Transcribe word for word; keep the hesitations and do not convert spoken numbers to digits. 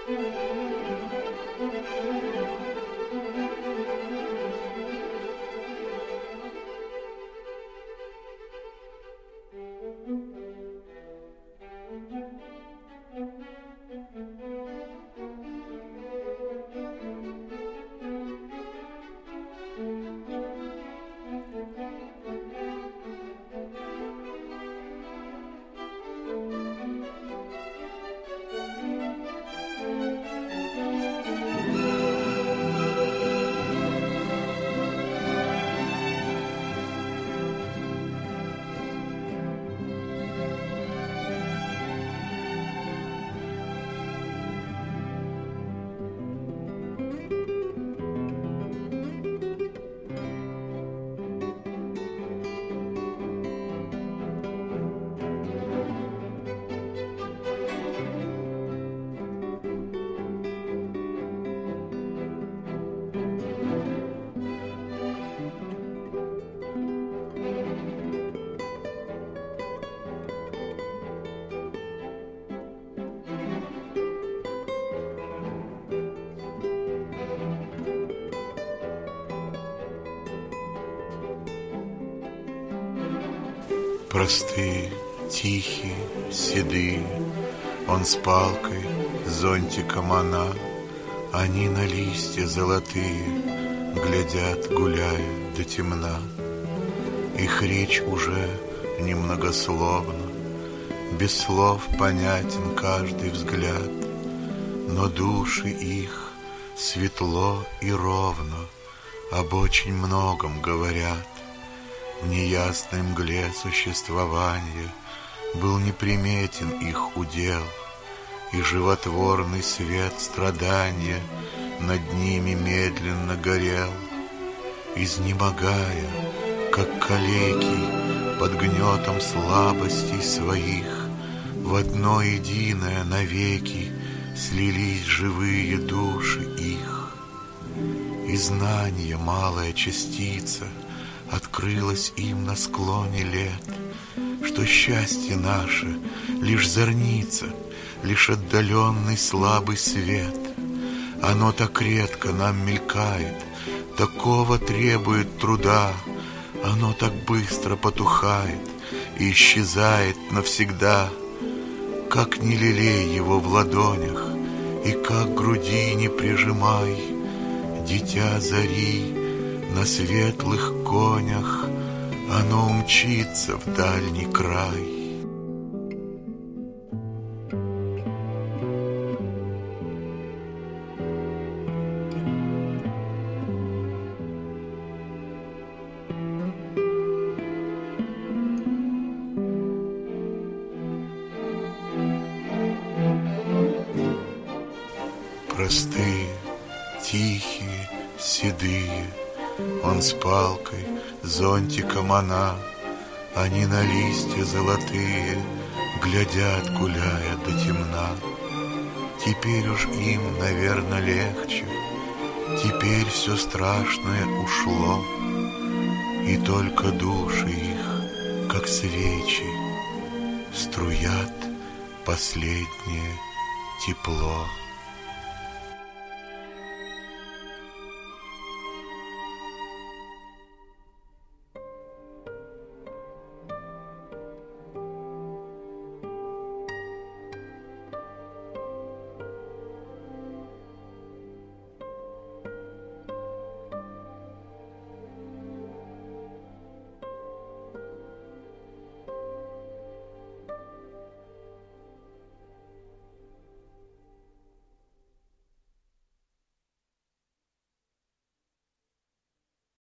Простые, тихие, седые, он с палкой, зонтиком она, они на листья золотые глядят, гуляя до темна. Их речь уже немногословна, без слов понятен каждый взгляд, но души их светло и ровно об очень многом говорят. В неясной мгле существования был неприметен их удел, и животворный свет страдания над ними медленно горел. Изнемогая, как калеки под гнетом слабостей своих, в одно единое навеки слились живые души их. И знание, малая частица, открылось им на склоне лет, что счастье наше лишь зорница, лишь отдаленный слабый свет. Оно так редко нам мелькает, такого требует труда, оно так быстро потухает и исчезает навсегда. Как не лелей его в ладонях, и как к груди не прижимай, дитя зари на светлых конях, оно умчится в дальний край. Простые, тихие, седые, он с палкой, зонтиком она, они на листья золотые глядят, гуляя до темна. Теперь уж им, наверно, легче, теперь все страшное ушло, и только души их, как свечи, струят последнее тепло.